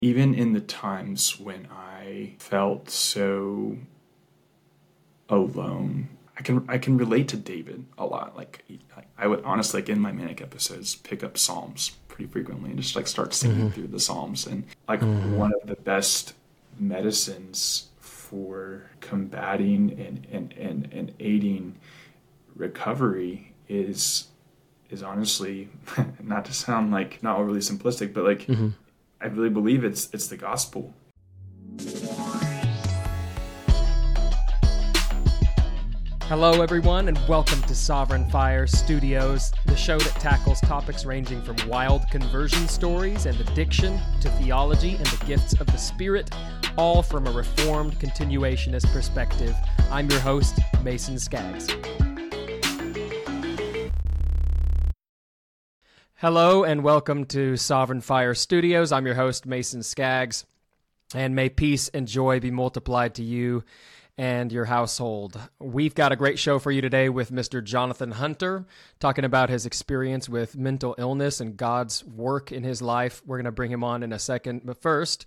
even in the times when I felt so alone, I can relate to David a lot. Like I would honestly, like in my manic episodes, pick up Psalms pretty frequently and just like start singing through the Psalms. And like one of the best medicines for combating and aiding recovery is honestly, not to sound like not overly simplistic, but like I really believe it's the gospel. Hello, everyone, and welcome to Sovereign Fire Studios, the show that tackles topics ranging from wild conversion stories and addiction to theology and the gifts of the Spirit, all from a Reformed continuationist perspective. I'm your host, Mason Skaggs. Hello, and welcome to Sovereign Fire Studios. I'm your host, Mason Skaggs, and may peace and joy be multiplied to you and your household. We've got a great show for you today with Mr. Jonathan Hunter, talking about his experience with mental illness and God's work in his life. We're going to bring him on in a second, but first,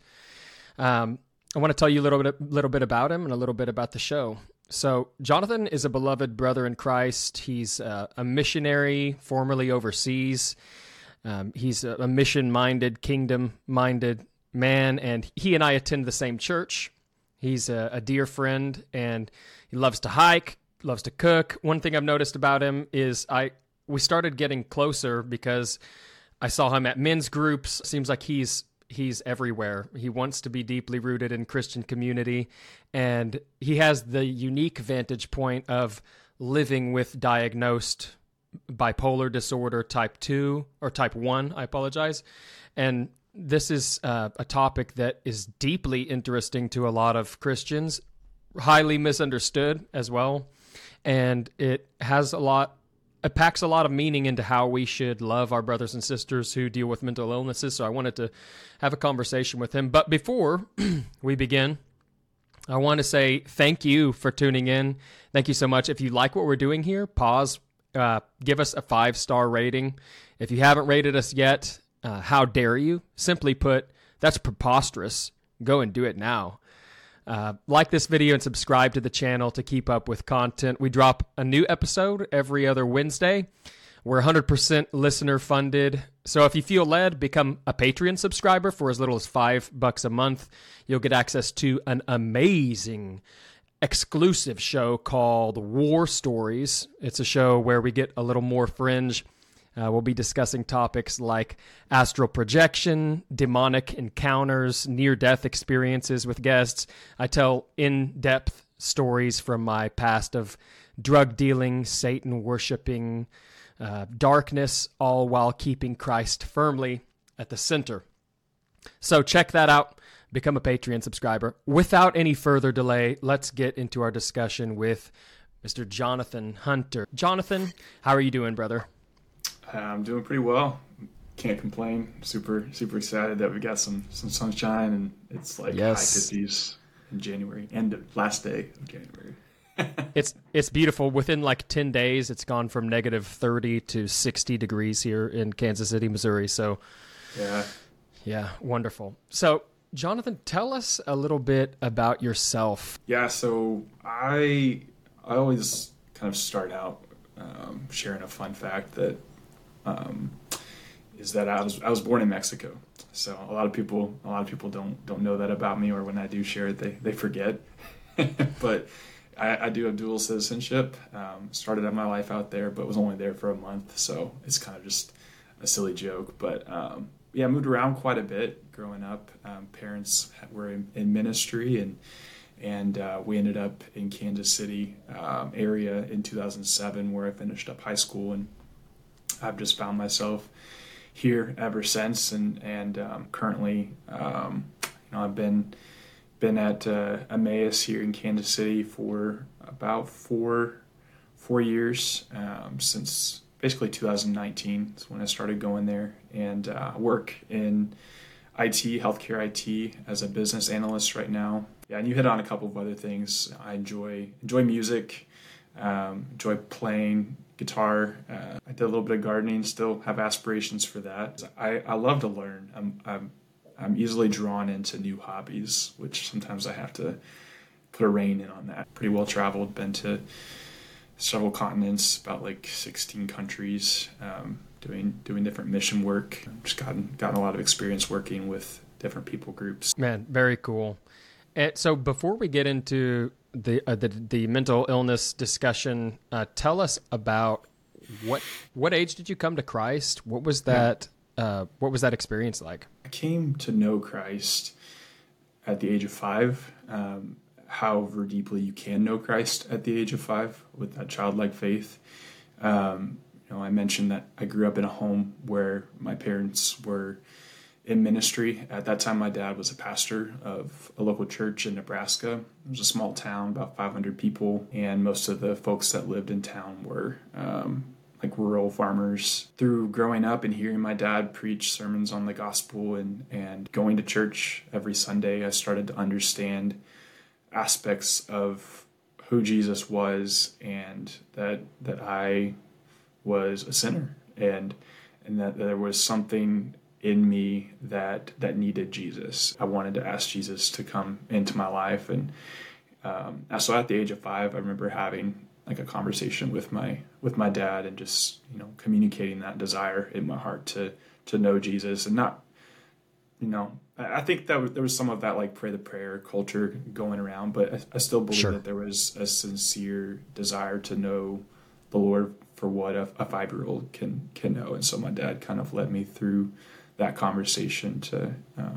I want to tell you a little bit about him and a little bit about the show. So, Jonathan is a beloved brother in Christ. He's a missionary, formerly overseas. He's a mission-minded, kingdom-minded man, and he and I attend the same church. He's a dear friend, and he loves to hike, loves to cook. One thing I've noticed about him is we started getting closer because I saw him at men's groups. Seems like he's everywhere. He wants to be deeply rooted in Christian community, and he has the unique vantage point of living with diagnosed bipolar disorder type 2 or type 1, I apologize. And this is a topic that is deeply interesting to a lot of Christians, highly misunderstood as well. And it packs a lot of meaning into how we should love our brothers and sisters who deal with mental illnesses. So I wanted to have a conversation with him. But before we begin, I want to say thank you for tuning in. Thank you so much. If you like what we're doing here, pause, give us a 5-star rating. If you haven't rated us yet, how dare you? Simply put, that's preposterous. Go and do it now. Like this video and subscribe to the channel to keep up with content. We drop a new episode every other Wednesday. We're 100% listener funded. So if you feel led, become a Patreon subscriber for as little as $5 a month. You'll get access to an amazing exclusive show called War Stories. It's a show where we get a little more fringe. We'll be discussing topics like astral projection, demonic encounters, near-death experiences with guests. I tell in-depth stories from my past of drug dealing, Satan worshiping, darkness, all while keeping Christ firmly at the center. So check that out. Become a Patreon subscriber. Without any further delay, let's get into our discussion with Mr. Jonathan Hunter. Jonathan, how are you doing, brother? I'm doing pretty well. Can't complain. Super excited that we got some sunshine, and it's like high 50s in January, last day of January. It's beautiful. Within like 10 days, it's gone from negative 30 to 60 degrees here in Kansas City, Missouri. So, yeah, wonderful. So, Jonathan, tell us a little bit about yourself. Yeah, so I always kind of start out sharing a fun fact that is that I was born in Mexico. So a lot of people don't know that about me, or when I do share it, they forget. But I do have dual citizenship. Started out my life out there, but was only there for a month. So it's kind of just a silly joke. But I moved around quite a bit growing up. Parents were in ministry, and we ended up in Kansas City area in 2007, where I finished up high school, and I've just found myself here ever since, and currently, I've been at Emmaus here in Kansas City for about four years, since basically 2019 is when I started going there, and work in healthcare IT, as a business analyst right now. Yeah, and you hit on a couple of other things. I enjoy music, enjoy playing guitar. I did a little bit of gardening, still have aspirations for that. I love to learn. I'm easily drawn into new hobbies, which sometimes I have to put a rein in on that. Pretty well traveled, been to several continents, about like 16 countries, doing different mission work. Just gotten a lot of experience working with different people groups. Man, very cool. And so before we get into the mental illness discussion, tell us about what age did you come to Christ? What was that? What was that experience like? I came to know Christ at the age of 5. However deeply you can know Christ at the age of 5 with that childlike faith. I mentioned that I grew up in a home where my parents were in ministry. At that time, my dad was a pastor of a local church in Nebraska. It was a small town, about 500 people, and most of the folks that lived in town were like rural farmers. Through growing up and hearing my dad preach sermons on the gospel and going to church every Sunday, I started to understand aspects of who Jesus was, and that I was a sinner, and that there was something in me that needed Jesus. I wanted to ask Jesus to come into my life, and so at the age of 5, I remember having like a conversation with my dad, and just communicating that desire in my heart to know Jesus, and not. I think that there was some of that like pray the prayer culture going around, but I still believe that there was a sincere desire to know the Lord for what a 5-year-old can know. And so my dad kind of led me through that conversation to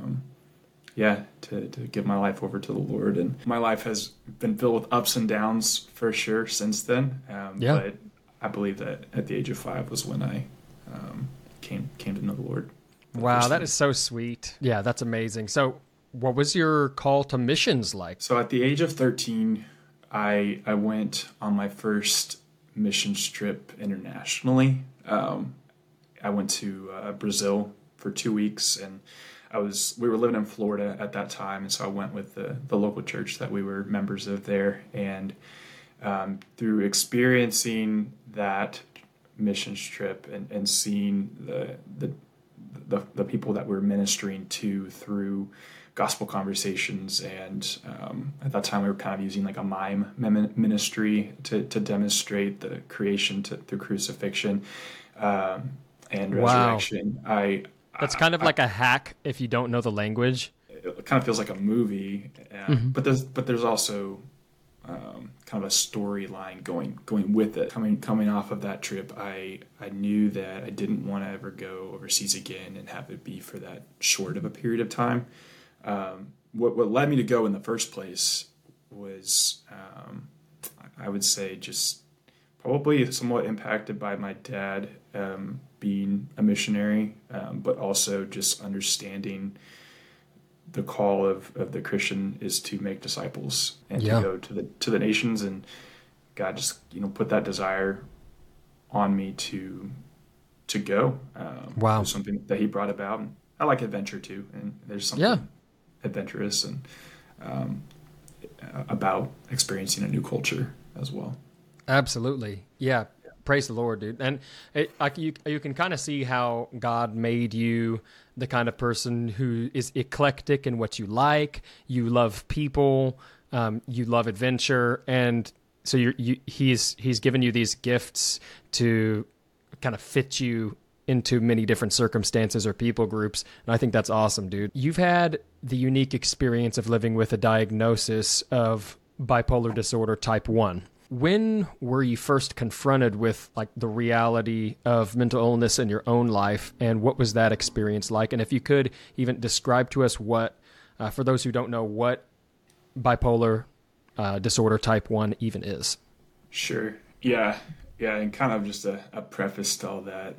give my life over to the Lord. And my life has been filled with ups and downs for sure since then. But I believe that at the age of 5 was when I came to know the Lord. Wow, that is so sweet. Yeah, that's amazing. So what was your call to missions like? So at the age of 13, I went on my first missions trip internationally. I went to Brazil for 2 weeks, and we were living in Florida at that time, and so I went with the local church that we were members of there. And through experiencing that missions trip and seeing the people that we're ministering to through gospel conversations, and at that time we were kind of using like a mime ministry to demonstrate the creation through crucifixion and resurrection. That's kind of like a hack if you don't know the language. It kind of feels like a movie, but there's also kind of a storyline going with it. Coming off of that trip, I knew that I didn't want to ever go overseas again and have it be for that short of a period of time. What led me to go in the first place was, I would say, just probably somewhat impacted by my dad being a missionary, but also just understanding the call of the Christian is to make disciples and to go to the nations, and God just put that desire on me to go. Wow, something that He brought about. And I like adventure too, and there's something adventurous and about experiencing a new culture as well. Absolutely, yeah. Praise the Lord, dude. And you can kind of see how God made you the kind of person who is eclectic in what you like. You love people, you love adventure, and so he's given you these gifts to kind of fit you into many different circumstances or people groups. And I think that's awesome, dude. You've had the unique experience of living with a diagnosis of bipolar disorder type 1. When were you first confronted with like the reality of mental illness in your own life, and what was that experience like? And if you could even describe to us what, for those who don't know, what bipolar disorder type 1 even is. Sure. Yeah. And kind of just a preface to all that,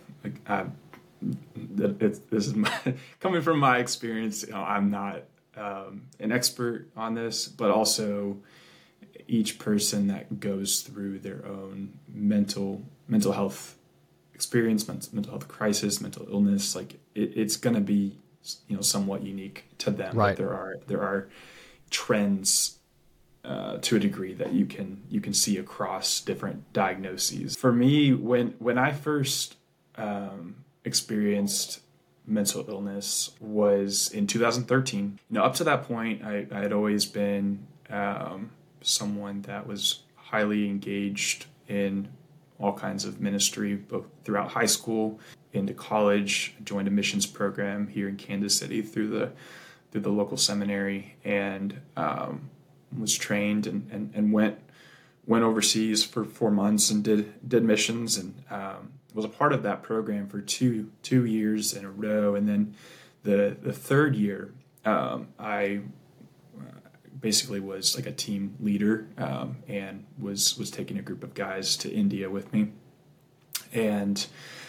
this is coming from my experience. I'm not an expert on this, but also each person that goes through their own mental health experience, mental health crisis, mental illness, like it's going to be, somewhat unique to them. Right. But there are trends to a degree that you can see across different diagnoses. For me, when I first experienced mental illness was in 2013. Up to that point, I had always been someone that was highly engaged in all kinds of ministry, both throughout high school, into college. I joined a missions program here in Kansas City through the local seminary, and was trained and went overseas for 4 months and did missions, and was a part of that program for two years in a row. And then the third year, I basically was like a team leader, and was taking a group of guys to India with me. And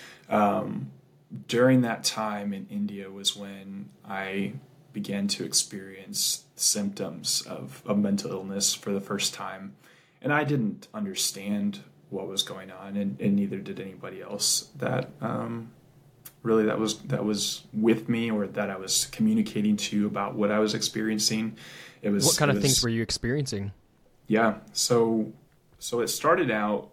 during that time in India was when I began to experience symptoms of mental illness for the first time. And I didn't understand what was going on, and neither did anybody else that really that was with me, or that I was communicating to about what I was experiencing. What kind of things were you experiencing? Yeah, so it started out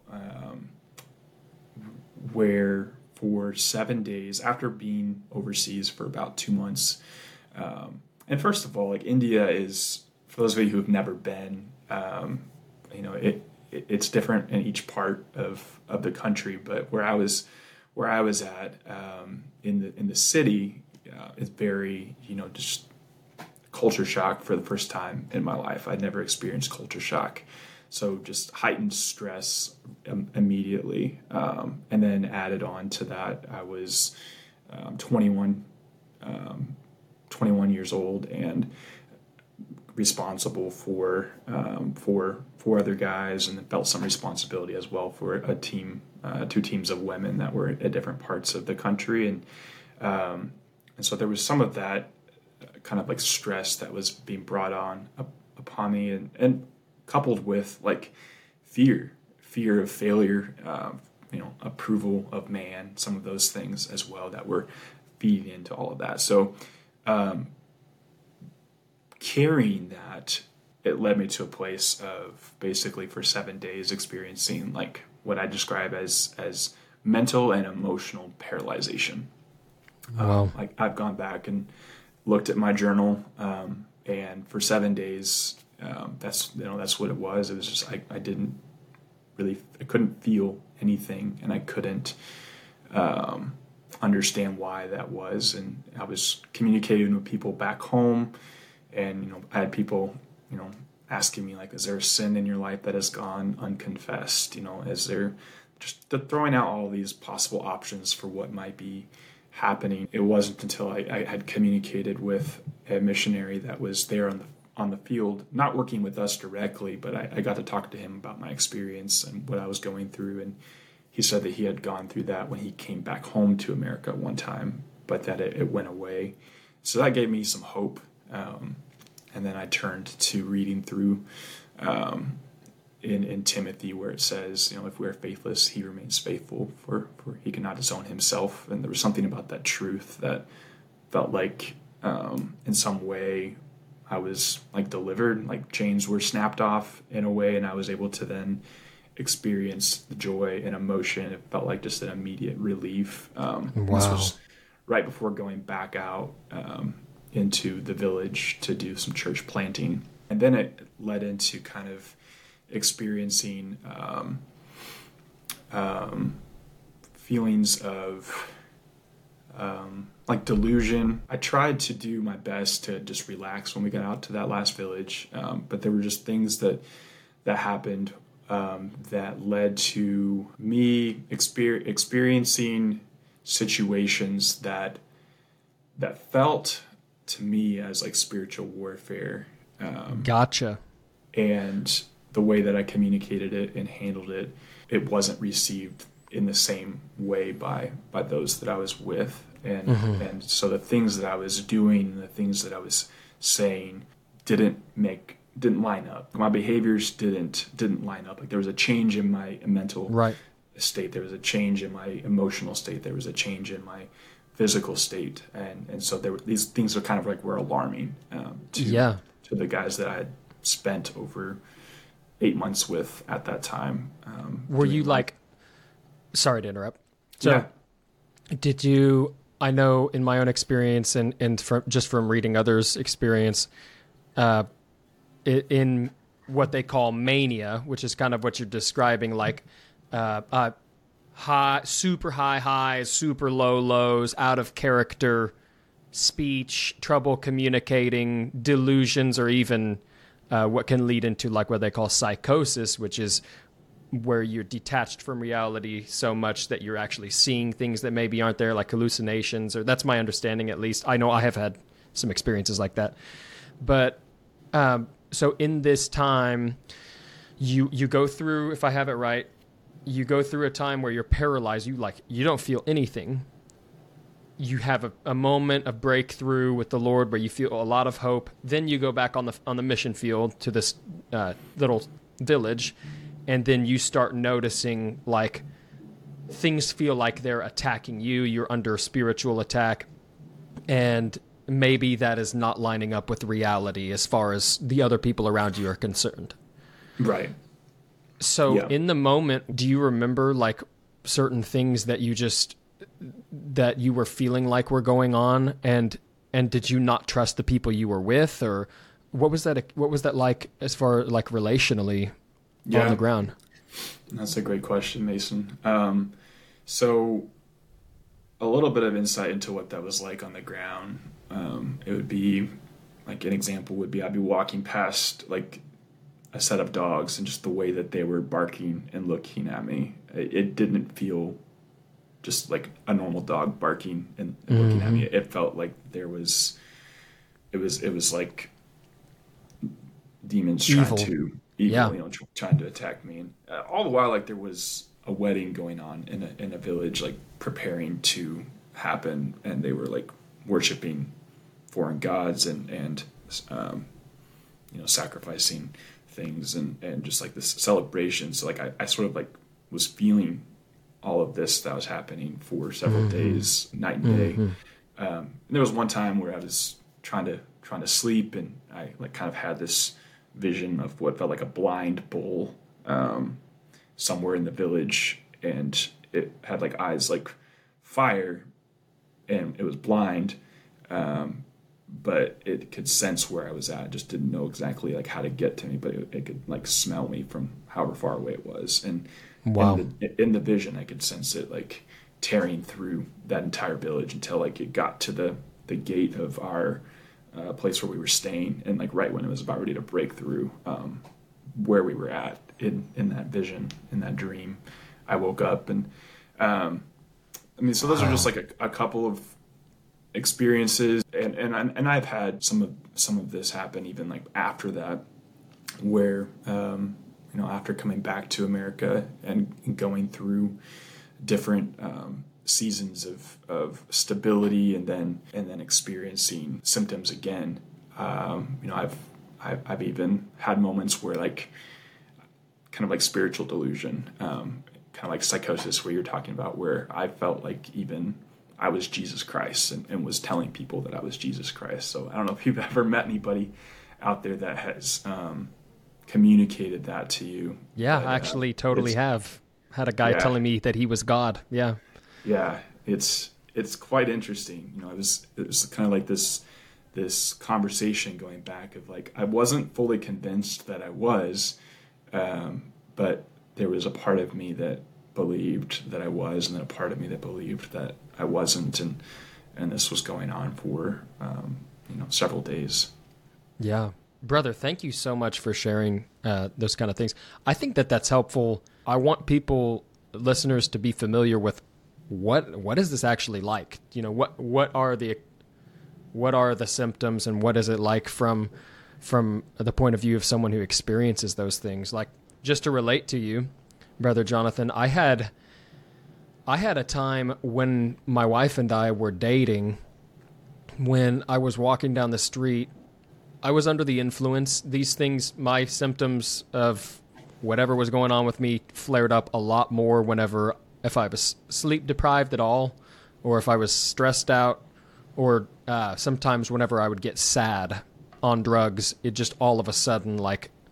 where for 7 days after being overseas for about 2 months. And first of all, like, India is, for those of you who have never been, it's different in each part of the country. But where I was at in the city, it's very, just culture shock for the first time in my life. I'd never experienced culture shock. So just heightened stress immediately. And then added on to that, I was 21 years old and responsible for other guys, and felt some responsibility as well for a team, 2 teams of women that were at different parts of the country. And so there was some of that kind of like stress that was being brought on upon me, and coupled with like fear of failure, approval of man, some of those things as well that were feeding into all of that. So carrying that, it led me to a place of basically for 7 days experiencing like what I describe as mental and emotional paralyzation. Wow. Like, I've gone back and looked at my journal, and for 7 days, that's what it was. It was just I couldn't feel anything, and I couldn't understand why that was. And I was communicating with people back home, and I had people asking me, like, is there a sin in your life that has gone unconfessed? Is there, just throwing out all these possible options for what might be happening. It wasn't until I had communicated with a missionary that was there on the field, not working with us directly, but I got to talk to him about my experience and what I was going through. And he said that he had gone through that when he came back home to America one time, but that it went away. So that gave me some hope. And then I turned to reading through in Timothy, where it says, if we're faithless, he remains faithful, for he cannot disown himself. And there was something about that truth that felt like in some way I was like delivered, like chains were snapped off in a way, and I was able to then experience the joy and emotion. It felt like just an immediate relief. Wow. This was right before going back out into the village to do some church planting. And then it led into kind of experiencing feelings of like delusion. I tried to do my best to just relax when we got out to that last village, but there were just things that happened that led to me experiencing situations that felt to me as like spiritual warfare. Gotcha. And the way that I communicated it and handled it, it wasn't received in the same way by those that I was with. And so the things that I was doing and the things that I was saying didn't line up. My behaviors didn't line up. Like, there was a change in my mental state. There was a change in my emotional state. There was a change in my physical state. And so these things are kind of like were alarming to the guys that I had spent over 8 months with at that time. Were you like, sorry to interrupt. So did you I know in my own experience and from reading others' experience, in what they call mania, which is kind of what you're describing, like super high highs, super low lows, out of character speech, trouble communicating, delusions, or even what can lead into like what they call psychosis, which is where you're detached from reality so much that you're actually seeing things that maybe aren't there, like hallucinations, or that's my understanding at least. I know I have had some experiences like that. But so in this time, you go through, if I have it right, you go through a time where you're paralyzed. You don't feel anything. You have a moment of breakthrough with the Lord where you feel a lot of hope. Then you go back on the mission field to this little village, and then you start noticing like things feel like they're attacking you. You're under spiritual attack, and maybe that is not lining up with reality as far as the other people around you are concerned. Right. So in the moment, do you remember like certain things that you were feeling like were going on, and did you not trust the people you were with, or what was that like as far like relationally on the ground? That's a great question, Mason. So a little bit of insight into what that was like on the ground. It would be like, an example would be, I'd be walking past like a set of dogs, and just the way that they were barking and looking at me, it didn't feel just like a normal dog barking and looking at me. It felt like it was like demons trying to trying to attack me. And all the while, like, there was a wedding going on in a village, like preparing to happen, and they were like worshiping foreign gods and sacrificing things and just like this celebration. So like I sort of like was feeling all of this that was happening for several days, night and day. And there was one time where I was trying to sleep, and I like kind of had this vision of what felt like a blind bull somewhere in the village, and it had like eyes like fire, and it was blind, but it could sense where I was at. I just didn't know exactly like how to get to me, but it could like smell me from however far away it was. And wow, in the vision, I could sense it like tearing through that entire village until like it got to the gate of our place where we were staying, and like right when it was about ready to break through where we were at in that vision, in that dream, I woke up. And so those are just like a couple of experiences, and I've had some of this happen even like after that, where after coming back to America and going through different seasons of stability, and then experiencing symptoms again. I've even had moments where like kind of like spiritual delusion, kind of like psychosis, where you're talking about, where I felt like even I was Jesus Christ and was telling people that I was Jesus Christ. So I don't know if you've ever met anybody out there that has communicated that to you. Yeah, I actually totally have had a guy telling me that he was God. Yeah. Yeah, it's quite interesting. It was kind of like this conversation going back of like, I wasn't fully convinced that I was, but there was a part of me that believed that I was, and then a part of me that believed that I wasn't, and this was going on for several days. Yeah, brother, thank you so much for sharing those kind of things. I think that's helpful. I want listeners to be familiar with what is this actually like? What are the symptoms, and what is it like from the point of view of someone who experiences those things? Like, just to relate to you, Brother Jonathan, I had a time when my wife and I were dating, when I was walking down the street. I was under the influence. These things, my symptoms of whatever was going on with me, flared up a lot more if I was sleep deprived at all, or if I was stressed out, or sometimes whenever I would get sad on drugs, it just all of a sudden like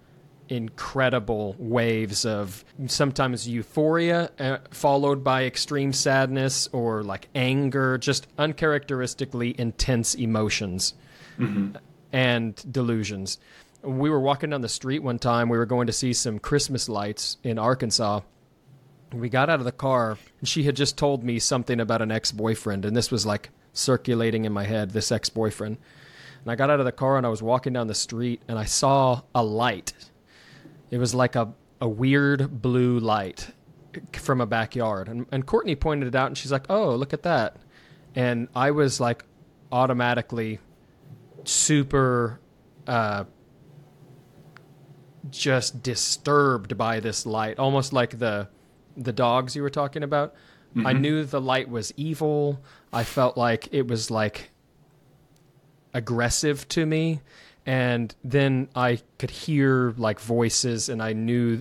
incredible waves of sometimes euphoria followed by extreme sadness or like anger, just uncharacteristically intense emotions and delusions. We were walking down the street one time. We were going to see some Christmas lights in Arkansas. We got out of the car, and she had just told me something about an ex-boyfriend, and this was like circulating in my head, this ex-boyfriend. And I got out of the car, and I was walking down the street, and I saw a light. It was like a weird blue light from a backyard. And Courtney pointed it out, and she's like, oh, look at that. And I was like automatically super just disturbed by this light, almost like the dogs you were talking about. I knew the light was evil. I felt like it was like aggressive to me. And then I could hear like voices, and I knew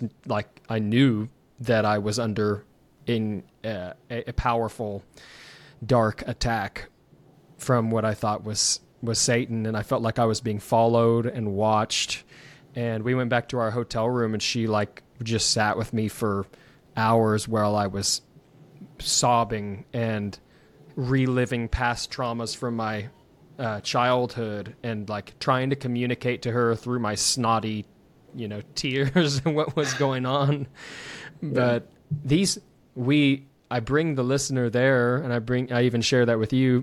that I was under a powerful dark attack from what I thought was Satan. And I felt like I was being followed and watched. And we went back to our hotel room, and she like just sat with me for hours while I was sobbing and reliving past traumas from my childhood, and like trying to communicate to her through my snotty, tears and what was going on. But I bring the listener there, and I even share that with you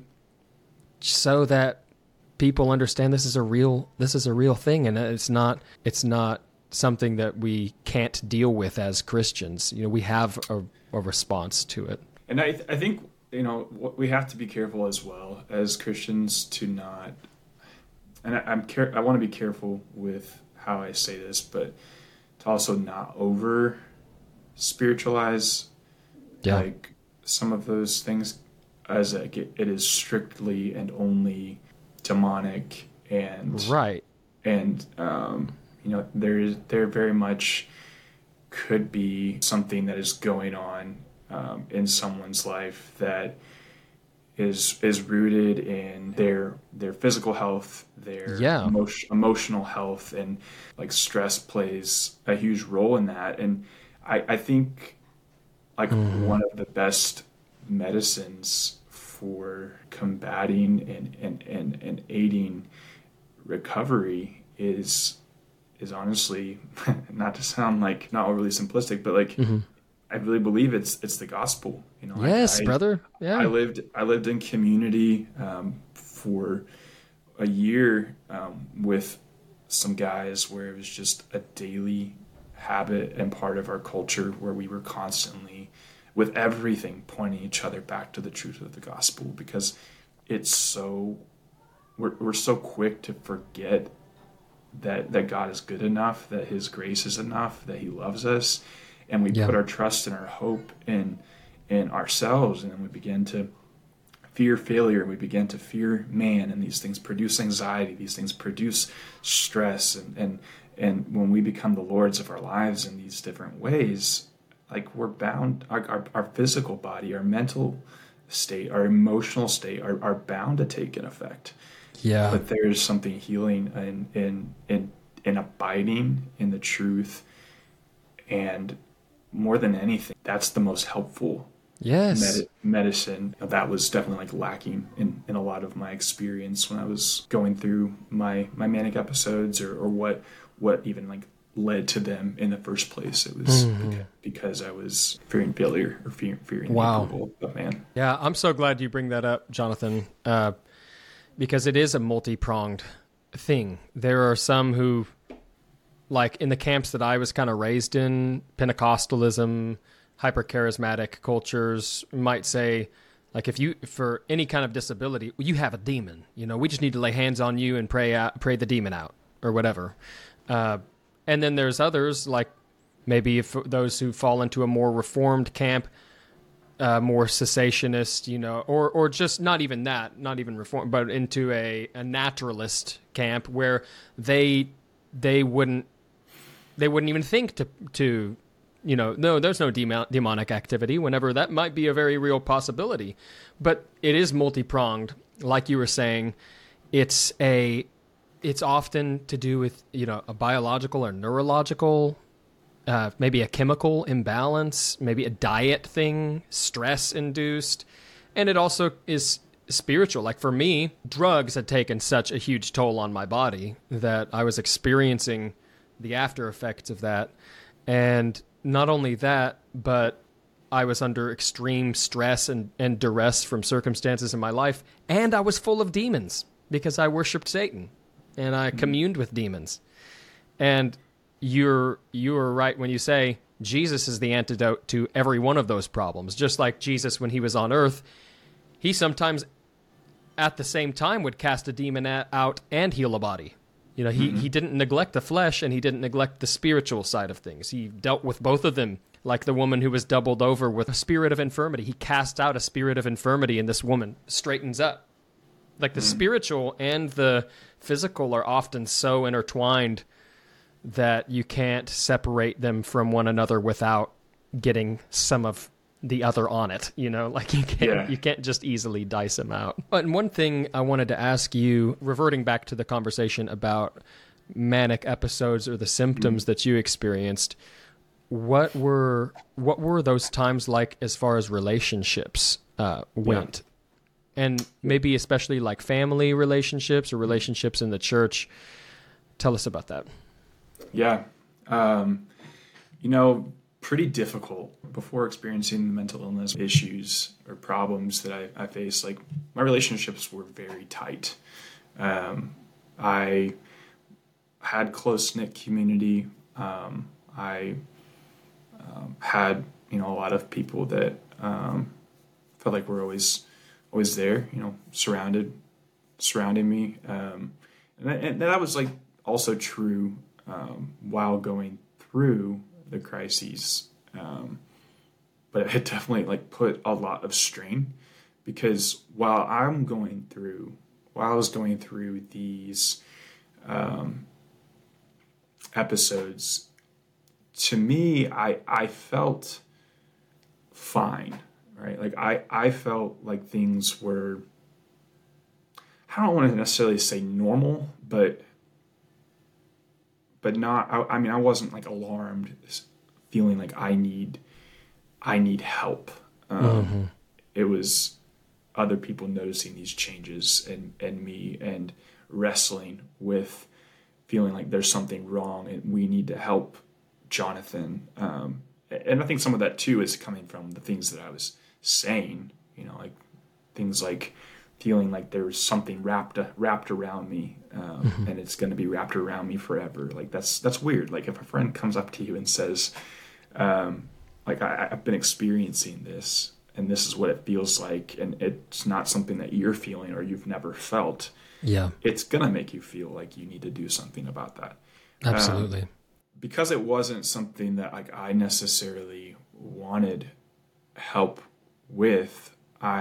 so that people understand this is a real thing, and it's not something that we can't deal with as Christians. We have a response to it. And I think, we have to be careful as well as Christians to not, and I want to be careful with how I say this, but to also not over spiritualize like some of those things as it is strictly and only demonic and right. And there very much could be something that is going on in someone's life that is rooted in their physical health, their emotional health, and like stress plays a huge role in that. And I think like one of the best medicines for combating and aiding recovery is honestly, not to sound like not overly simplistic, but like I really believe it's the gospel. Yes, brother. Yeah. I lived in community for a year with some guys where it was just a daily habit and part of our culture where we were constantly, with everything, pointing each other back to the truth of the gospel, because it's so we're so quick to forget that God is good enough, that his grace is enough, that he loves us, and we put our trust and our hope in ourselves, and then we begin to fear failure, we begin to fear man, and these things produce anxiety, these things produce stress, and when we become the lords of our lives in these different ways, like we're bound, our physical body, our mental state, our emotional state are bound to take an effect. Yeah. But there's something healing in abiding in the truth, and more than anything, that's the most helpful medicine. That was definitely like lacking in a lot of my experience when I was going through my manic episodes, or what even like led to them in the first place. It was because I was fearing failure or fearing the approval of man. Yeah, I'm so glad you bring that up, Jonathan, because it is a multi-pronged thing. There are some who, like in the camps that I was kind of raised in, Pentecostalism, hyper-charismatic cultures, might say, like, if you, for any kind of disability, you have a demon. We just need to lay hands on you and pray the demon out, or whatever. And then there's others, like maybe if those who fall into a more reformed camp, more cessationist, or just not even reformed, but into a naturalist camp where they wouldn't even think to no, there's no demonic activity whenever that might be a very real possibility. But it is multi-pronged. Like you were saying, it's a it's often to do with, a biological or neurological, maybe a chemical imbalance, maybe a diet thing, stress induced. And it also is spiritual. Like for me, drugs had taken such a huge toll on my body that I was experiencing the after effects of that. And not only that, but I was under extreme stress and duress from circumstances in my life. And I was full of demons because I worshiped Satan and I communed with demons. And you're right when you say Jesus is the antidote to every one of those problems. Just like Jesus, when he was on earth, he sometimes at the same time would cast a demon out and heal a body. He didn't neglect the flesh and he didn't neglect the spiritual side of things. He dealt with both of them, like the woman who was doubled over with a spirit of infirmity. He cast out a spirit of infirmity and this woman straightens up. Like the spiritual and the physical are often so intertwined that you can't separate them from one another without getting some of the other on it, like you can't just easily dice them out. But one thing I wanted to ask you, reverting back to the conversation about manic episodes or the symptoms that you experienced, what were those times like as far as relationships went? And maybe especially like family relationships or relationships in the church. Tell us about that. Yeah. Pretty difficult before experiencing the mental illness issues or problems that I faced. Like my relationships were very tight. I had close-knit community. I had, a lot of people that felt like were always there, surrounding me. And that was like also true while going through the crises, but it definitely like put a lot of strain because while I was going through these episodes, to me, I felt fine, right? Like I felt like things were, I don't want to necessarily say normal, but not, I wasn't like alarmed, feeling like I need help. It was other people noticing these changes and me and wrestling with feeling like there's something wrong and we need to help Jonathan. And I think some of that too is coming from the things that I was saying, like things like feeling like there's something wrapped around me, and it's going to be wrapped around me forever. Like that's weird. Like if a friend comes up to you and says, like I've been experiencing this, and this is what it feels like, and it's not something that you're feeling or you've never felt. Yeah, it's gonna make you feel like you need to do something about that. Absolutely, because it wasn't something that like I necessarily wanted help with.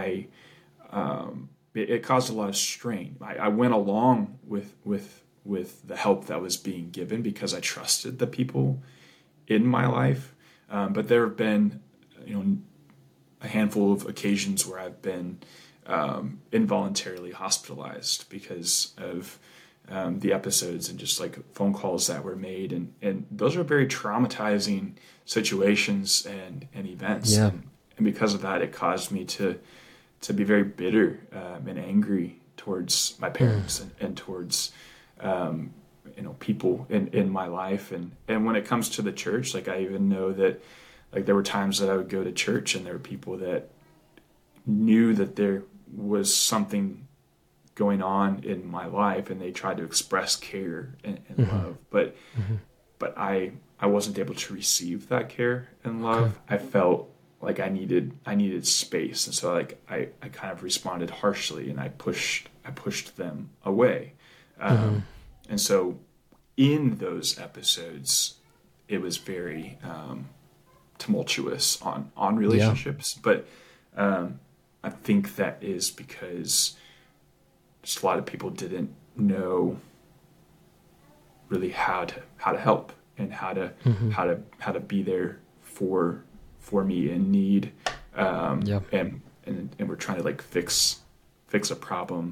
It caused a lot of strain. I went along with the help that was being given because I trusted the people in my life. But there have been, a handful of occasions where I've been involuntarily hospitalized because of the episodes and just like phone calls that were made. And those are very traumatizing situations and events. Yeah. And because of that, it caused me to be very bitter and angry towards my parents and towards people in my life. And when it comes to the church, like I even know that like there were times that I would go to church and there were people that knew that there was something going on in my life and they tried to express care and love, but I wasn't able to receive that care and love. I felt like I needed space, and so like I kind of responded harshly and I pushed them away. And so in those episodes it was very tumultuous on relationships. But I think that is because just a lot of people didn't know really how to help and how to be there for me in need, and we're trying to like fix a problem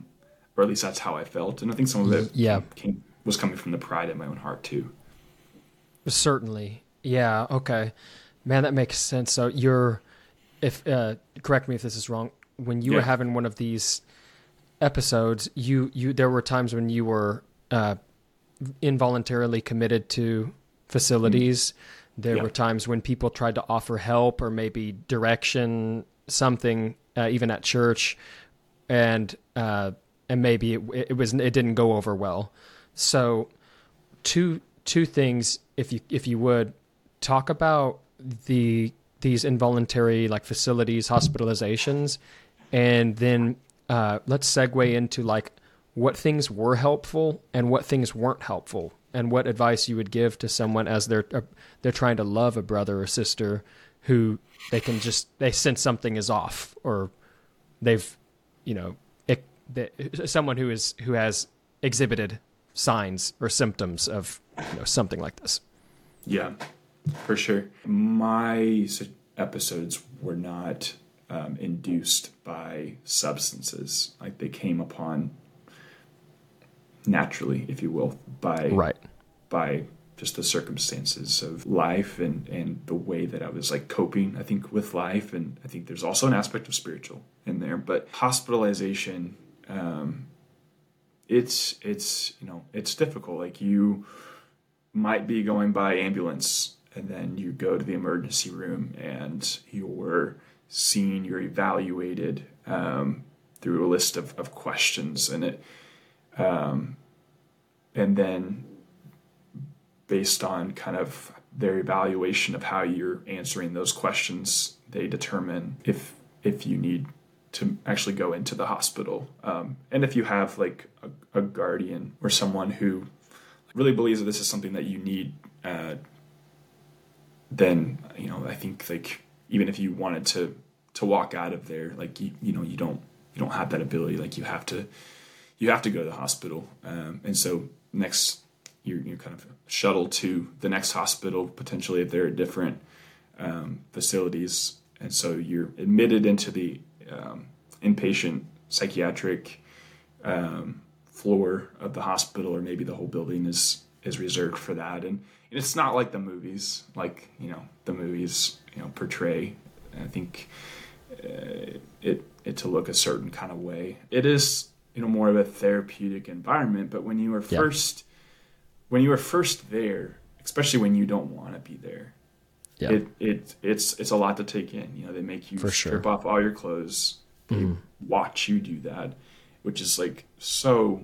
or at least that's how I felt. And I think some of it Yeah, was coming from the pride in my own heart too. certainly. Yeah. Okay. Man, that makes sense. So if correct me if this is wrong. When you were having one of these episodes, there were times when you were involuntarily committed to facilities. There were times when people tried to offer help or maybe direction, something, even at church, and maybe it didn't go over well. So, two things, if you would talk about these involuntary like facilities, hospitalizations, and then let's segue into like what things were helpful and what things weren't helpful, and what advice you would give to someone as they're trying to love a brother or sister who they sense something is off, or they've, someone who has exhibited signs or symptoms of something like this. Yeah, for sure. My episodes were not induced by substances. Like they came upon naturally, if you will, by just the circumstances of life and the way that I was like coping, I think, with life. And I think there's also an aspect of spiritual in there. But hospitalization, it's difficult. Like you might be going by ambulance and then you go to the emergency room and you're evaluated through a list of questions, and then based on kind of their evaluation of how you're answering those questions, they determine if you need to actually go into the hospital. And if you have like a guardian or someone who really believes that this is something that you need, then, I think like even if you wanted to walk out of there, like, you don't have that ability. Like you have to go to the hospital. And so next you're kind of shuttled to the next hospital, potentially if there are different facilities. And so you're admitted into the inpatient psychiatric floor of the hospital, or maybe the whole building is reserved for that. And it's not like the movies, like, the movies, portray, I think, it to look a certain kind of way. It is, more of a therapeutic environment, but when you were first there, especially when you don't want to be there, it's a lot to take in. They make you strip off all your clothes. They watch you do that, which is like so.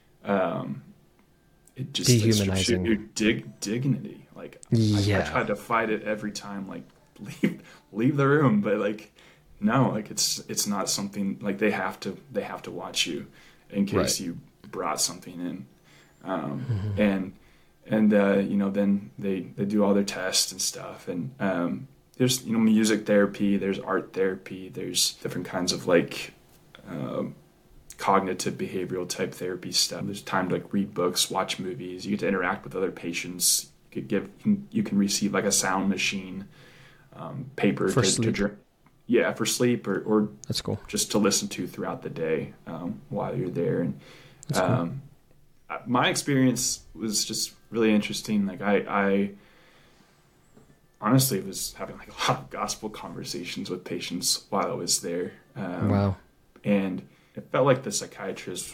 It just dehumanizing. Your dignity. Like I tried to fight it every time. Like leave the room, but like no, like it's not something like they have to watch you in case you brought something in, and then they do all their tests and stuff, and there's music therapy, there's art therapy, there's different kinds of like cognitive behavioral type therapy stuff. There's time to like read books, watch movies. You get to interact with other patients. You can receive like a sound machine, paper for to sleep. For sleep or That's cool. Just to listen to throughout the day while you're there. And That's cool. My experience was just really interesting. Like I honestly was having like a lot of gospel conversations with patients while I was there. Wow. And it felt like the psychiatrist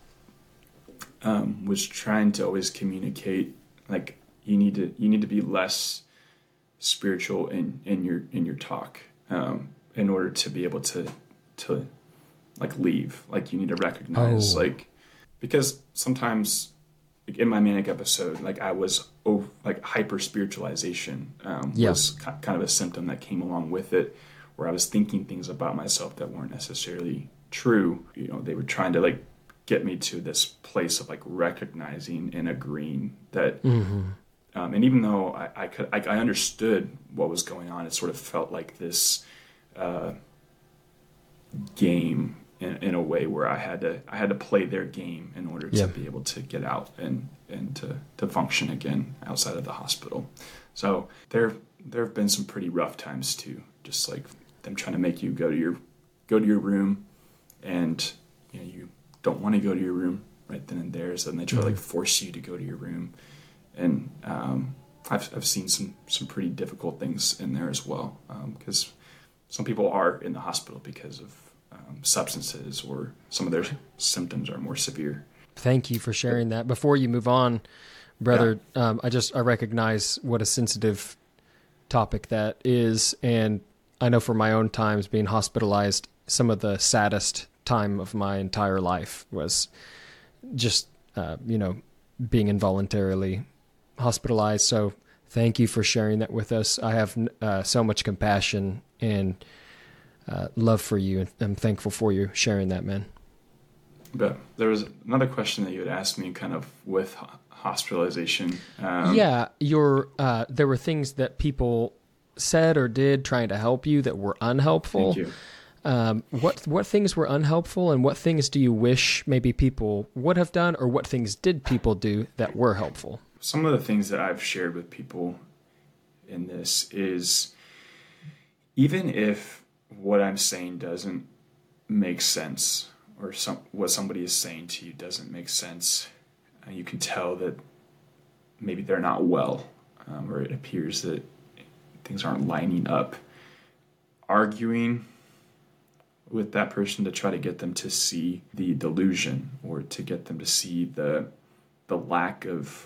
was trying to always communicate, like you need to be less spiritual in your talk, in order to be able to like leave. Like you need to recognize because sometimes like, in my manic episode, like I was like hyper spiritualization was kind of a symptom that came along with it, where I was thinking things about myself that weren't necessarily true. They were trying to like get me to this place of like recognizing and agreeing that, and even though I understood what was going on, it sort of felt like this game in a way where I had to play their game in order to be able to get out and to function again outside of the hospital. So there have been some pretty rough times too, just like them trying to make you go to your room, and you don't want to go to your room right then and there. So then they try to like force you to go to your room. And I've seen some pretty difficult things in there as well, because some people are in the hospital because of substances, or some of their symptoms are more severe. Thank you for sharing that. Before you move on, brother, I recognize what a sensitive topic that is. And I know for my own times being hospitalized, some of the saddest time of my entire life was just, being involuntarily hospitalized. So thank you for sharing that with us. I have so much compassion and love for you, and I'm thankful for you sharing that, man. But there was another question that you had asked me kind of with hospitalization. There were things that people said or did trying to help you that were unhelpful. Thank you. What things were unhelpful, and what things do you wish maybe people would have done, or what things did people do that were helpful? Some of the things that I've shared with people in this is, even if what I'm saying doesn't make sense, or what somebody is saying to you doesn't make sense, you can tell that maybe they're not well, or it appears that things aren't lining up. Arguing with that person to try to get them to see the delusion, or to get them to see the lack of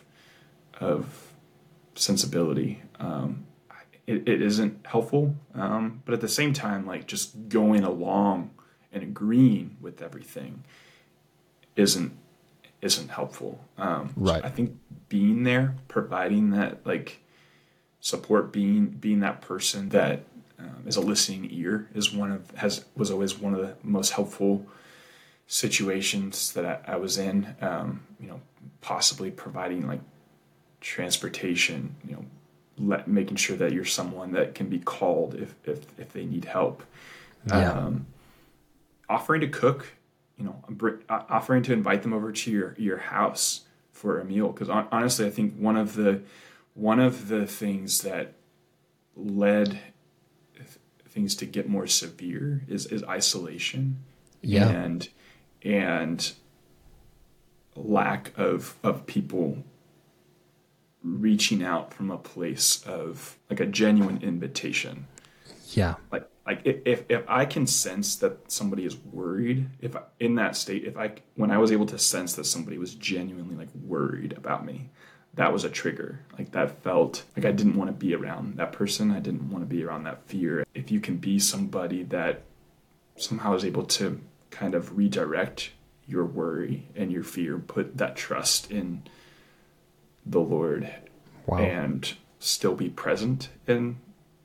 sensibility, it isn't helpful. But at the same time, like, just going along and agreeing with everything isn't helpful. Right. I think being there, providing that like support, being that person that is a listening ear, was always one of the most helpful situations that I was in. Possibly providing like transportation, making sure that you're someone that can be called if they need help. Yeah. Offering to cook, offering to invite them over to your house for a meal. Because honestly, I think one of the things that led things to get more severe is isolation. Yeah. And lack of people reaching out from a place of like a genuine invitation. Yeah. Like if I can sense that somebody is worried, in that state, when I was able to sense that somebody was genuinely like worried about me, that was a trigger. Like, that felt like I didn't want to be around that person. I didn't want to be around that fear. If you can be somebody that somehow is able to kind of redirect your worry and your fear, put that trust in the Lord, wow, and still be present in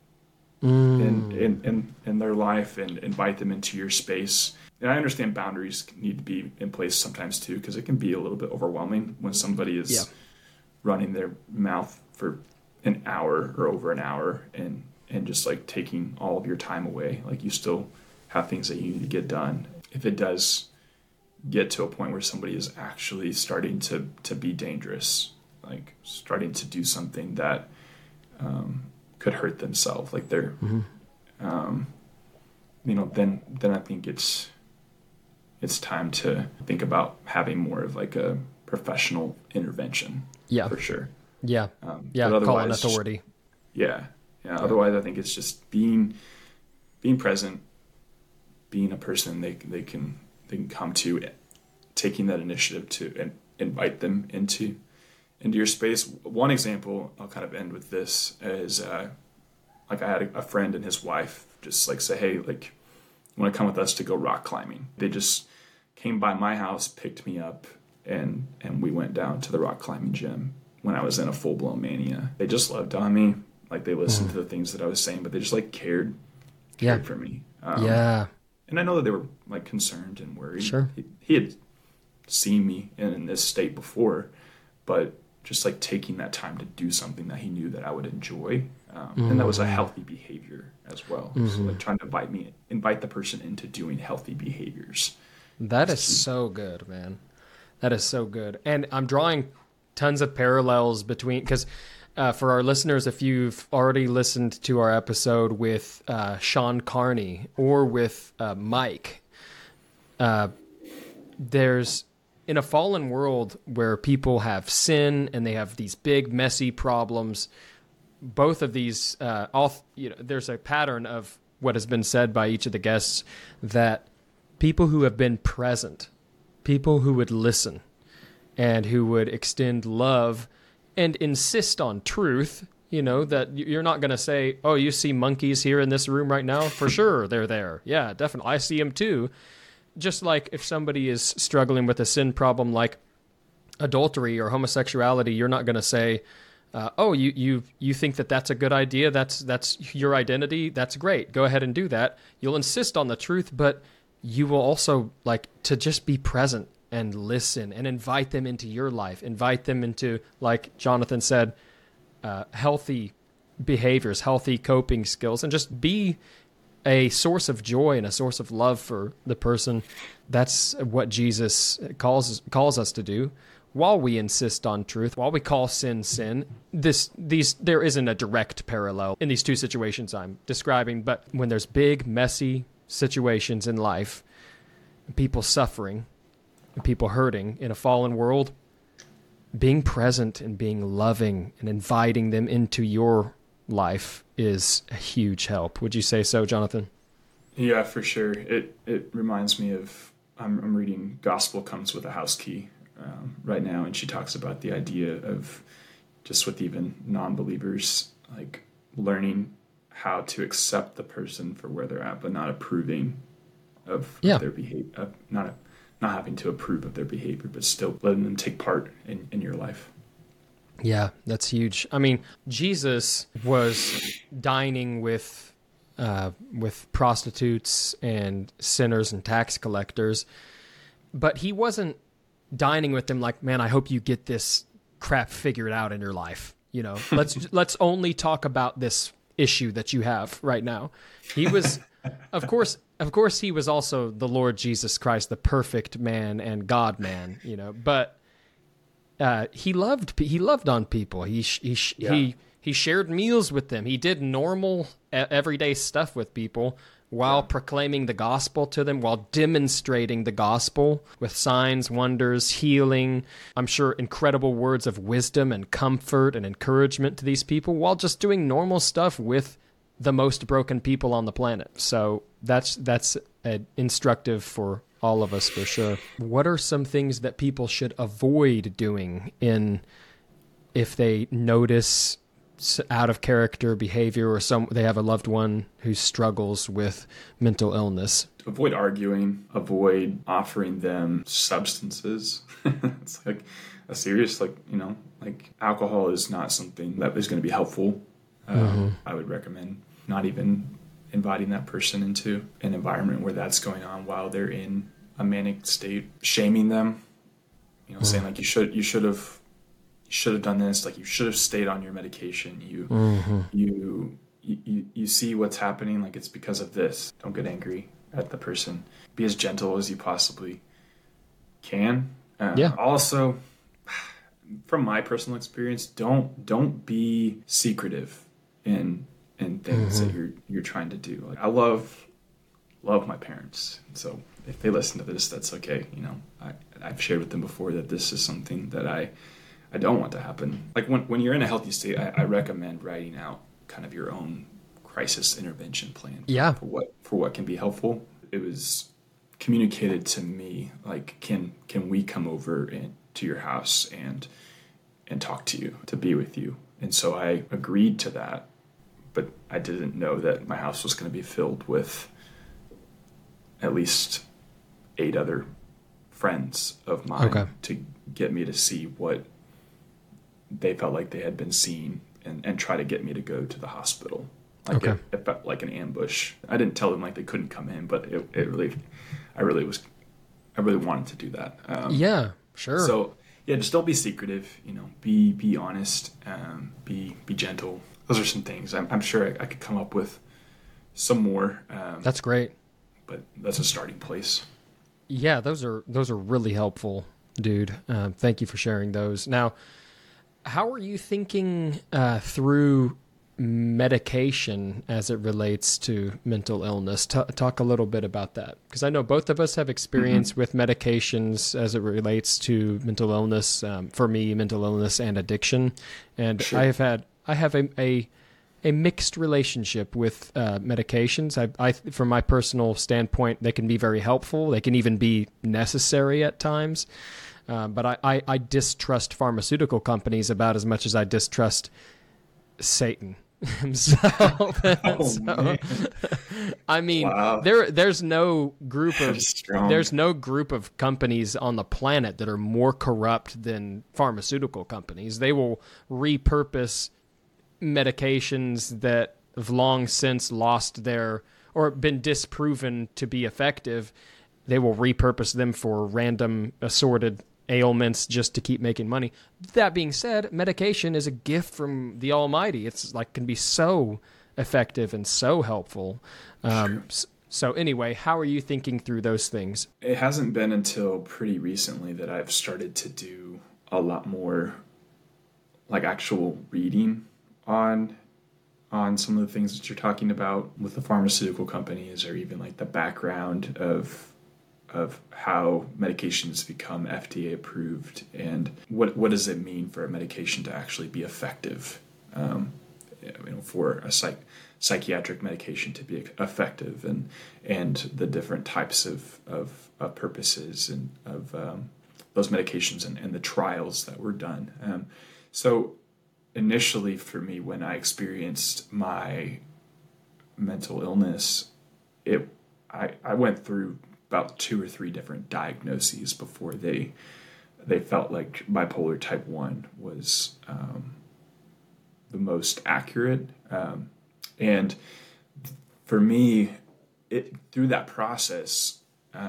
their life, and invite them into your space. And I understand boundaries need to be in place sometimes too, because it can be a little bit overwhelming when somebody is running their mouth for an hour or over an hour and just like taking all of your time away. Like, you still have things that you need to get done. If it does get to a point where somebody is actually starting to be dangerous, like starting to do something that could hurt themselves, like they're, then I think it's time to think about having more of like a professional intervention. Yeah, for sure. Yeah, call an authority. Yeah. Otherwise, I think it's just being present, being a person they can come to, taking that initiative to invite them into your space. One example, I'll kind of end with this, is like, I had a friend and his wife just like say, hey, like, you want to come with us to go rock climbing? They just came by my house, picked me up, and we went down to the rock climbing gym when I was in a full-blown mania. They just loved on me. Like, they listened to the things that I was saying, but they just like cared for me. And I know that they were like concerned and worried. Sure. He had seen me in this state before, but just like taking that time to do something that he knew that I would enjoy. And that was a healthy behavior as well. So like trying to invite the person into doing healthy behaviors. That is so good, man. That is so good. And I'm drawing tons of parallels between, because for our listeners, if you've already listened to our episode with Sean Carney or with Mike, there's in a fallen world where people have sin and they have these big messy problems, both of these, there's a pattern of what has been said by each of the guests, that people who have been present, people who would listen and who would extend love and insist on truth, that you're not going to say, oh, you see monkeys here in this room right now? For sure, they're there. Yeah, definitely. I see them too. Just like if somebody is struggling with a sin problem like adultery or homosexuality, you're not going to say, oh, you think that's a good idea? That's your identity? That's great. Go ahead and do that. You'll insist on the truth, but you will also like to just be present and listen and invite them into your life. Invite them into, like Jonathan said, healthy behaviors, healthy coping skills, and just be a source of joy and a source of love for the person. That's what Jesus calls us to do. While we insist on truth, while we call sin, there isn't a direct parallel in these two situations I'm describing, but when there's big, messy situations in life, people suffering, and people hurting in a fallen world, being present and being loving and inviting them into your life is a huge help. Would you say so, Jonathan? Yeah, for sure. It reminds me of, I'm reading Gospel Comes with a House Key right now, and she talks about the idea of just with even non-believers, like learning how to accept the person for where they're at, but not approving of their behavior, not having to approve of their behavior, but still letting them take part in your life. Yeah, that's huge. I mean, Jesus was dining with prostitutes and sinners and tax collectors, but he wasn't dining with them like, man, I hope you get this crap figured out in your life. Let's only talk about this issue that you have right now. He was, of course, he was also the Lord Jesus Christ, the perfect man and God man, but he loved on people. He shared meals with them. He did normal everyday stuff with people while proclaiming the gospel to them, while demonstrating the gospel with signs, wonders, healing. I'm sure incredible words of wisdom and comfort and encouragement to these people while just doing normal stuff with the most broken people on the planet. So that's instructive for all of us for sure. What are some things that people should avoid doing if they notice out of character behavior or they have a loved one who struggles with mental illness? Avoid arguing, avoid offering them substances. It's like a serious, like alcohol is not something that is going to be helpful. I would recommend not even inviting that person into an environment where that's going on while they're in a manic state, shaming them, saying like you should have done this, like you should have stayed on your medication. You see what's happening, like it's because of this. Don't get angry at the person. Be as gentle as you possibly can. Also, from my personal experience, don't be secretive in things that you're trying to do. Like, I love my parents, so if they listen to this, that's okay. I've shared with them before that this is something that I don't want to happen. Like when you're in a healthy state, I recommend writing out kind of your own crisis intervention plan. For what can be helpful. It was communicated to me like, can we come over to your house and talk to you, to be with you? And so I agreed to that, but I didn't know that my house was going to be filled with at least 8 other friends of mine to get me to see what they felt like they had been seeing and try to get me to go to the hospital. Like it felt like an ambush. I didn't tell them like they couldn't come in, but I really wanted to do that. Yeah, sure. So yeah, just don't be secretive, be honest, be gentle. Those are some things. I'm sure I could come up with some more. That's great. But that's a starting place. Yeah, those are really helpful, dude. Thank you for sharing those. Now, how are you thinking through medication as it relates to mental illness. Talk a little bit about that, because I know both of us have experience with medications as it relates to mental illness. For me, mental illness and addiction, and Sure. I have a mixed relationship with medications. I, from my personal standpoint, they can be very helpful. They can even be necessary at times. But I distrust pharmaceutical companies about as much as I distrust Satan. Man. I mean, Wow. there's no group That of is strong. there's no group of companies on the planet that are more corrupt than pharmaceutical companies. They will repurpose medications that have long since lost their or been disproven to be effective. They will repurpose them for random assorted ailments just to keep making money. That being said, medication is a gift from the Almighty. It's like can be so effective and so helpful. So anyway, how are you thinking through those things? It hasn't been until pretty recently that I've started to do a lot more like actual reading on some of the things that you're talking about with the pharmaceutical companies, or even like the background of how medications become FDA approved, and what does it mean for a medication to actually be effective, for a psychiatric medication to be effective, and the different types of purposes and of those medications and the trials that were done. So initially for me, when I experienced my mental illness, I went through about 2 or 3 different diagnoses before they felt like bipolar type 1 was the most accurate. And for me, through that process,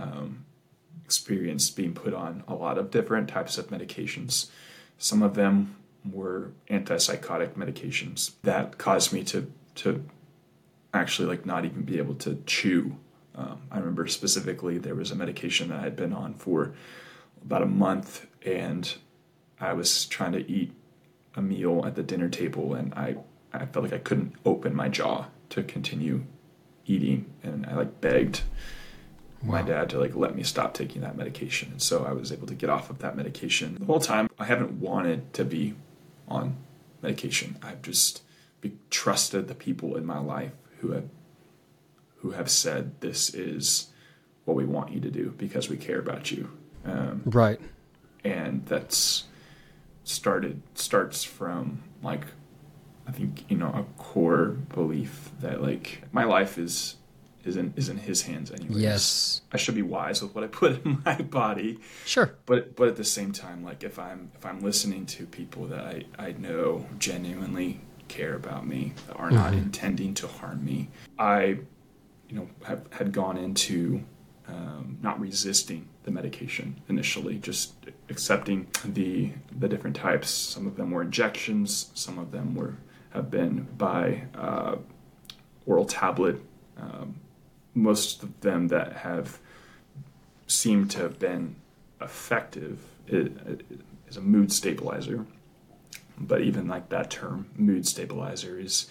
experienced being put on a lot of different types of medications. Some of them were antipsychotic medications that caused me to actually like not even be able to chew. I remember specifically there was a medication that I had been on for about a month, and I was trying to eat a meal at the dinner table, and I felt like I couldn't open my jaw to continue eating, and I like begged my dad to like let me stop taking that medication. And so I was able to get off of that medication. The whole time I haven't wanted to be on medication. I've just trusted the people in my life who have said, this is what we want you to do because we care about you. Right. And that's starts from like, I think, a core belief that like my life is in his hands anyways. Yes. I should be wise with what I put in my body. Sure. But at the same time, like if I'm listening to people that I know genuinely care about me, that are not intending to harm me, I had gone into not resisting the medication initially, just accepting the different types. Some of them were injections, some of them have been by oral tablet. Most of them that have seemed to have been effective is a mood stabilizer. But even like that term, mood stabilizer, is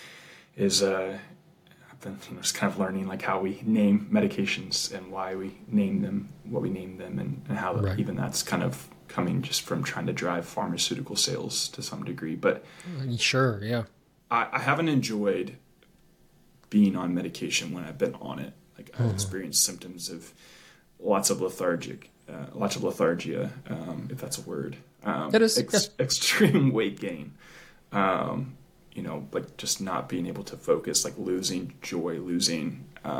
I've been just kind of learning like how we name medications and why we name them, what we name them, and how even that's kind of coming just from trying to drive pharmaceutical sales to some degree. But sure, yeah. I haven't enjoyed being on medication when I've been on it. Like I've experienced symptoms of lots of lethargia, if that's a word. It is. Extreme weight gain. Like just not being able to focus, like losing joy, losing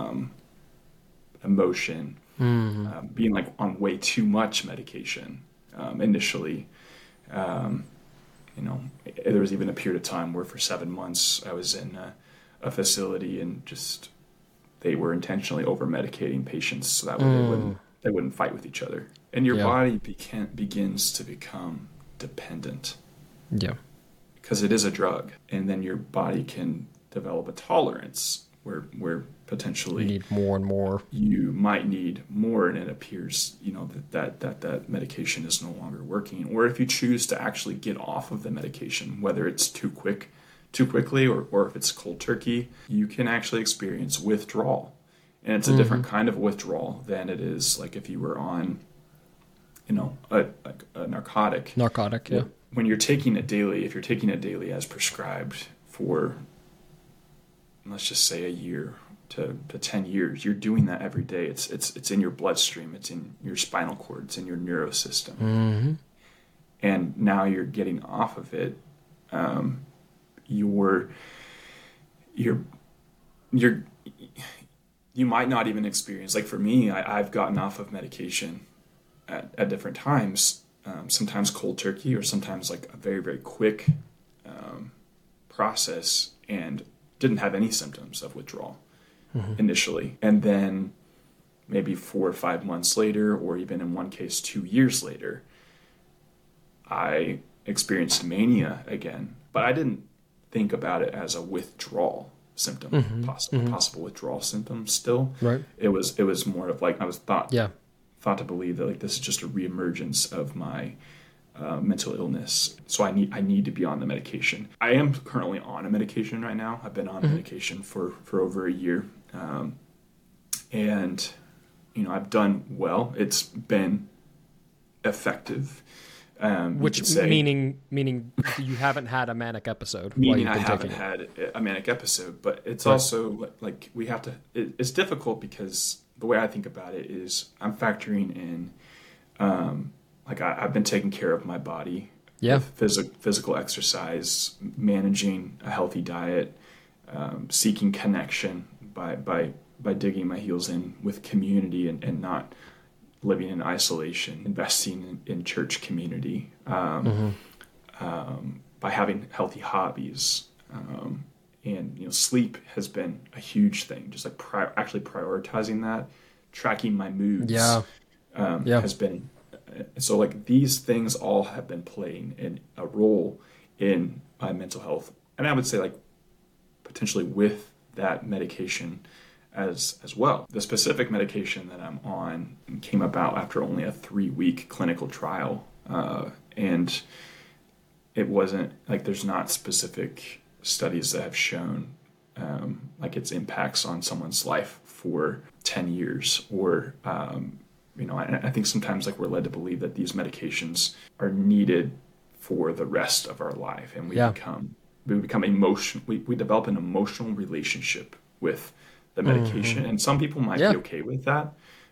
emotion, being like on way too much medication initially. There was even a period of time where for 7 months I was in a facility, and just they were intentionally over medicating patients so that way they wouldn't fight with each other, and your body begins to become dependent. Yeah. Because it is a drug, and then your body can develop a tolerance where potentially You need more and more. you might need more, and it appears that medication is no longer working. Or if you choose to actually get off of the medication, whether it's too quick, too quickly, or if it's cold turkey, you can actually experience withdrawal. And it's a different kind of withdrawal than it is like if you were on, a narcotic. Narcotic, yeah. When you're taking it daily, if you're taking it daily as prescribed for, let's just say, a year to 10 years, you're doing that every day. It's in your bloodstream. It's in your spinal cord. It's in your neurosystem. Mm-hmm. And now you're getting off of it. You might not even experience, like for me, I've gotten off of medication at different times, sometimes cold turkey or sometimes like a very, very quick process, and didn't have any symptoms of withdrawal initially. And then maybe 4 or 5 months later, or even in one case 2 years later, I experienced mania again, but I didn't think about it as a withdrawal symptom, possible withdrawal symptom still. Right. It was more of like, I was thought to believe that like this is just a reemergence of my mental illness. So I need to be on the medication. I am currently on a medication right now. I've been on medication for over a year. And I've done well. It's been effective. Which meaning you haven't had a manic episode. Meaning I haven't had a manic episode, but it's also like we have to. It's difficult because the way I think about it is I'm factoring in, like I've been taking care of my body, physical exercise, managing a healthy diet, seeking connection by digging my heels in with community and not living in isolation, investing in church community, by having healthy hobbies. And sleep has been a huge thing. Just like actually prioritizing that, tracking my moods, has been. So like these things all have been playing a role in my mental health, and I would say like potentially with that medication as well. The specific medication that I'm on came about after only a 3-week clinical trial, and it wasn't like there's not specific studies that have shown like its impacts on someone's life for 10 years or I think sometimes like we're led to believe that these medications are needed for the rest of our life, and we become emotional. We develop an emotional relationship with the medication, and some people might be okay with that.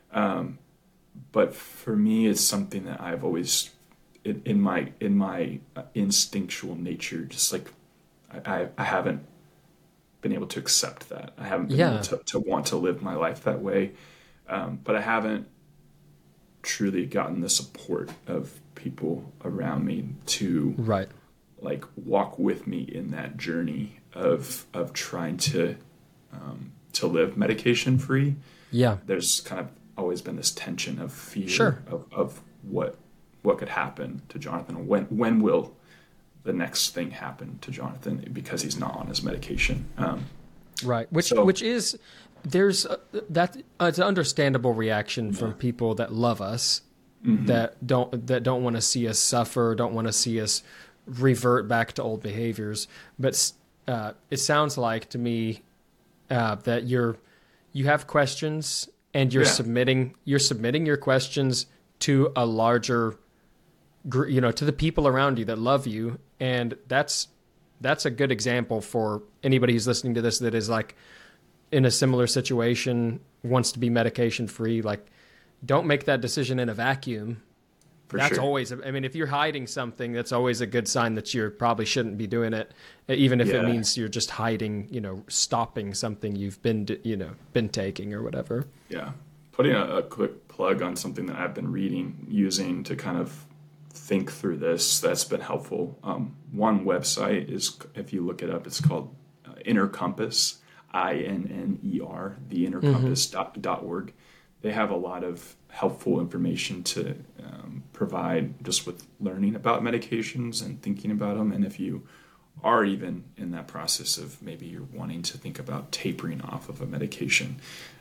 But for me, it's something that I've always, in my instinctual nature, just like I haven't been able to accept that. I haven't been able to want to live my life that way. But I haven't truly gotten the support of people around me to like walk with me in that journey of trying to live medication free. There's kind of always been this tension of fear of what could happen to Jonathan. When will the next thing happen to Jonathan because he's not on his medication? Which is there's that it's an understandable reaction from people that love us, that don't want to see us suffer, don't want to see us revert back to old behaviors. But it sounds like to me that you have questions and you're submitting your questions to a larger to the people around you that love you, and that's a good example for anybody who's listening to this that is like in a similar situation, wants to be medication free. Like, don't make that decision in a vacuum. That's always, I mean, if you're hiding something, that's always a good sign that you probably shouldn't be doing it, even if it means you're just hiding, stopping something you've been taking or whatever. Yeah. Putting a quick plug on something that I've been using to kind of think through this, that's been helpful. One website is, if you look it up, it's called Inner Compass, INNER, theinnercompass.org. They have a lot of helpful information to provide just with learning about medications and thinking about them. And if you are even in that process of maybe you're wanting to think about tapering off of a medication,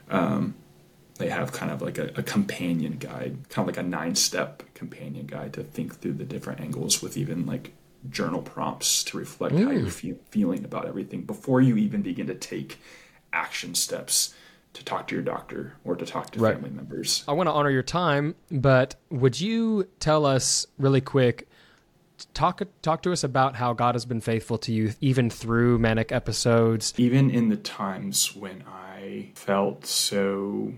they have kind of like a companion guide, kind of like a 9-step companion guide to think through the different angles with even like journal prompts to reflect how you're feeling about everything before you even begin to take action steps to talk to your doctor or to talk to family members. I want to honor your time, but would you tell us really quick, talk to us about how God has been faithful to you even through manic episodes? Even in the times when I felt so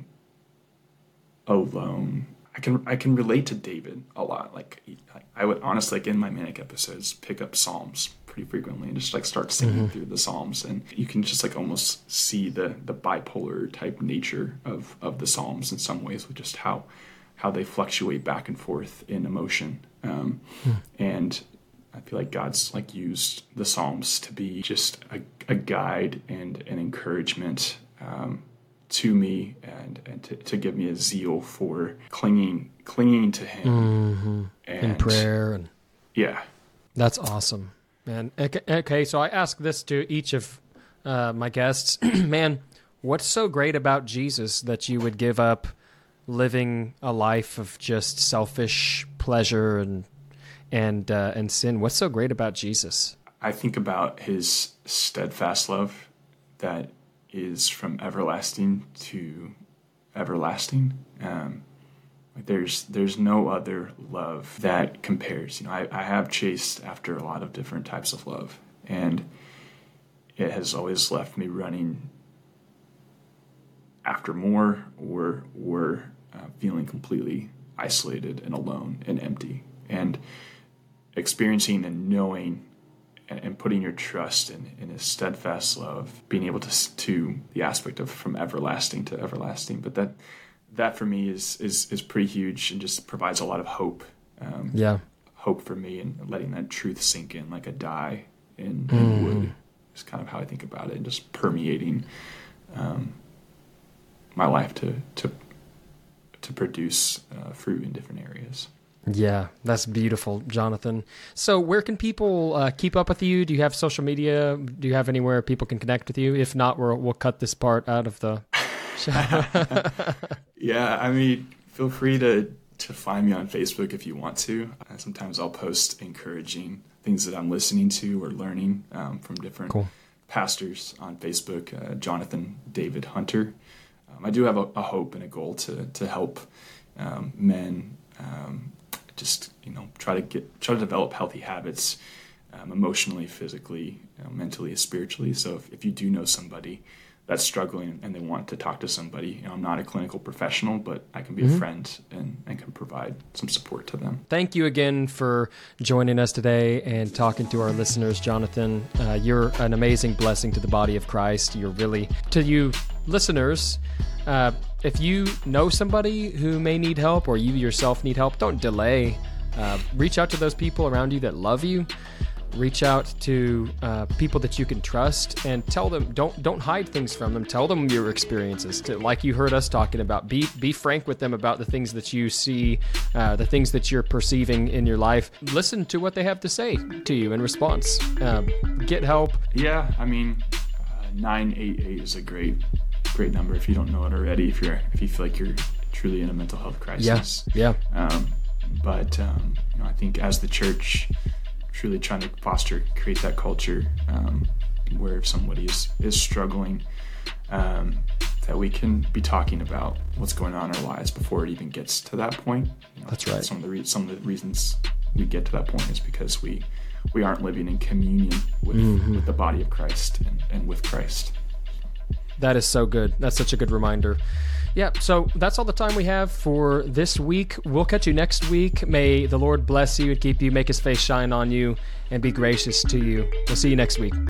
alone, I can relate to David a lot. Like I would honestly, like in my manic episodes, pick up Psalms pretty frequently and just like start singing through the Psalms, and you can just like almost see the bipolar type nature of the Psalms in some ways, with just how they fluctuate back and forth in emotion. And I feel like God's like used the Psalms to be just a guide and an encouragement to me, and to give me a zeal for clinging to Him and in prayer. And yeah, that's awesome, man. Okay, so I ask this to each of my guests. Man, what's so great about Jesus that you would give up living a life of just selfish pleasure and sin? What's so great about Jesus? I think about His steadfast love that is from everlasting to everlasting. Like there's no other love that compares. You know, I have chased after a lot of different types of love, and it has always left me running after more, or feeling completely isolated and alone and empty, and experiencing and knowing and putting your trust in His steadfast love, being able to the aspect of from everlasting to everlasting. But that for me is pretty huge, and just provides a lot of hope. Hope for me, and letting that truth sink in like a dye in wood is kind of how I think about it, and just permeating my life to produce fruit in different areas. Yeah, that's beautiful, Jonathan. So where can people keep up with you? Do you have social media? Do you have anywhere people can connect with you? If not, we'll cut this part out of the show. Yeah, I mean, feel free to find me on Facebook if you want to. Sometimes I'll post encouraging things that I'm listening to or learning from different pastors on Facebook. Jonathan David Hunter. I do have a hope and a goal to help men just try to develop healthy habits, emotionally, physically, mentally, spiritually. So if you do know somebody that's struggling and they want to talk to somebody, I'm not a clinical professional, but I can be a friend and can provide some support to them. Thank you again for joining us today and talking to our listeners, Jonathan. You're an amazing blessing to the body of Christ. You're really, to you listeners, if you know somebody who may need help, or you yourself need help, don't delay. Reach out to those people around you that love you. Reach out to people that you can trust, and tell them. Don't hide things from them. Tell them your experiences. Like you heard us talking about, be frank with them about the things that you see, the things that you're perceiving in your life. Listen to what they have to say to you in response. Get help. Yeah, I mean, 988 is a great number if you don't know it already. If you feel like you're truly in a mental health crisis. Yeah. But I think as the church, truly trying to create that culture where if somebody is struggling, that we can be talking about what's going on in our lives before it even gets to that point. That's right. Some of the reasons we get to that point is because we aren't living in communion with the body of Christ and with Christ. That is so good. That's such a good reminder. Yeah, so that's all the time we have for this week. We'll catch you next week. May the Lord bless you and keep you, make His face shine on you, and be gracious to you. We'll see you next week.